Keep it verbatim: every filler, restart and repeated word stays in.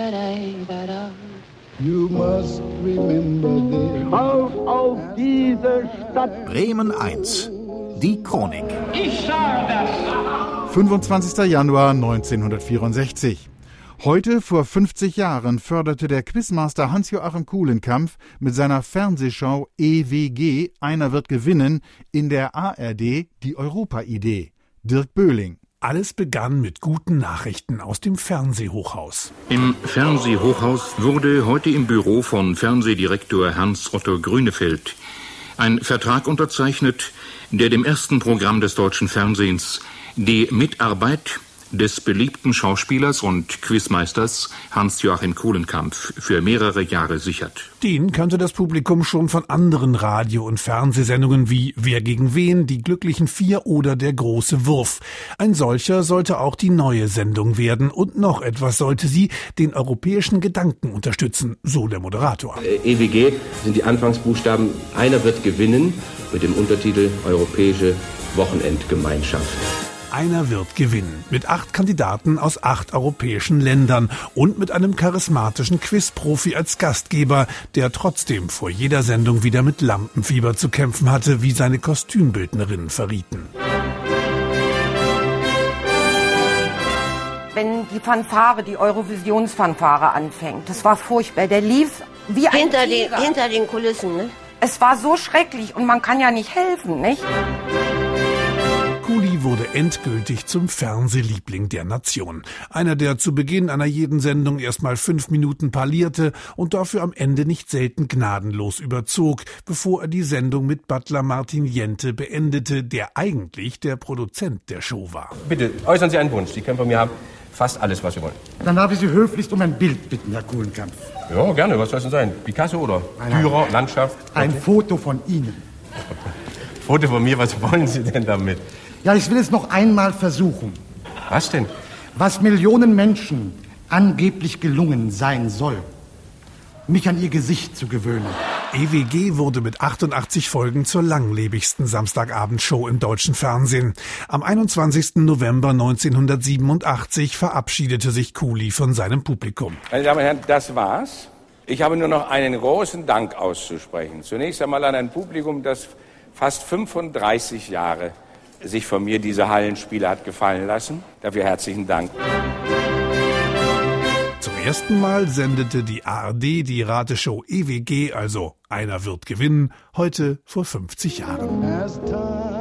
You must remember this. Auf, auf diese Stadt. Bremen eins. Die Chronik. Ich sage das. fünfundzwanzigster Januar neunzehnhundertvierundsechzig. Heute vor fünfzig Jahren förderte der Quizmaster Hans-Joachim Kulenkampff mit seiner Fernsehshow E W G Einer wird gewinnen in der A R D die Europa-Idee. Dirk Böhling. Alles begann mit guten Nachrichten aus dem Fernsehhochhaus. Im Fernsehhochhaus wurde heute im Büro von Fernsehdirektor Hans-Otto Grünefeld ein Vertrag unterzeichnet, der dem ersten Programm des deutschen Fernsehens die Mitarbeit des beliebten Schauspielers und Quizmeisters Hans-Joachim Kulenkampff für mehrere Jahre sichert. Den kannte das Publikum schon von anderen Radio- und Fernsehsendungen wie Wer gegen wen, Die glücklichen Vier oder Der große Wurf. Ein solcher sollte auch die neue Sendung werden und noch etwas sollte sie, den europäischen Gedanken unterstützen, so der Moderator. E W G sind die Anfangsbuchstaben Einer wird gewinnen mit dem Untertitel Europäische Wochenendgemeinschaft. Einer wird gewinnen. Mit acht Kandidaten aus acht europäischen Ländern und mit einem charismatischen Quizprofi als Gastgeber, der trotzdem vor jeder Sendung wieder mit Lampenfieber zu kämpfen hatte, wie seine Kostümbildnerinnen verrieten. Wenn die Fanfare, die Eurovisionsfanfare anfängt, das war furchtbar. Der lief wie ein hinter den, Tiger. hinter den Kulissen, ne? Es war so schrecklich und man kann ja nicht helfen, nicht? Kuli wurde endgültig zum Fernsehliebling der Nation. Einer, der zu Beginn einer jeden Sendung erstmal fünf Minuten parlierte und dafür am Ende nicht selten gnadenlos überzog, bevor er die Sendung mit Butler Martin Jente beendete, der eigentlich der Produzent der Show war. Bitte, äußern Sie einen Wunsch. Sie können von mir haben fast alles, was Sie wollen. Dann darf ich Sie höflichst um ein Bild bitten, Herr Kulenkampff. Ja, gerne. Was soll es denn sein? Picasso oder Dürer, Landschaft? Ein Okay. Foto von Ihnen. Foto von mir, was wollen Sie denn damit? Ja, ich will es noch einmal versuchen. Was denn? Was Millionen Menschen angeblich gelungen sein soll, mich an ihr Gesicht zu gewöhnen. E W G wurde mit achtundachtzig Folgen zur langlebigsten Samstagabendshow im deutschen Fernsehen. Am einundzwanzigsten November neunzehnhundertsiebenundachtzig verabschiedete sich Kuli von seinem Publikum. Meine Damen und Herren, das war's. Ich habe nur noch einen großen Dank auszusprechen. Zunächst einmal an ein Publikum, das fast fünfunddreißig Jahre sich von mir diese Hallenspiele hat gefallen lassen. Dafür herzlichen Dank. Zum ersten Mal sendete die A R D die Rateshow E W G, also Einer wird gewinnen, heute vor fünfzig Jahren.